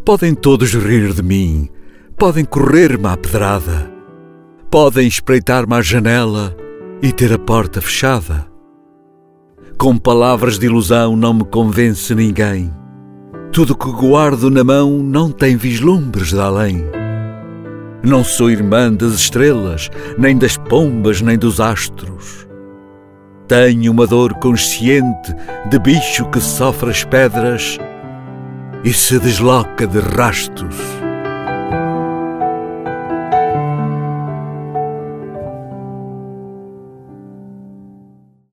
Podem todos rir de mim, podem correr-me à pedrada, podem espreitar-me à janela e ter a porta fechada. Com palavras de ilusão não me convence ninguém. Tudo que guardo na mão não tem vislumbres de além. Não sou irmã das estrelas, nem das pombas, nem dos astros. Tenho uma dor consciente de bicho que sofre as pedras e se desloca de rastos.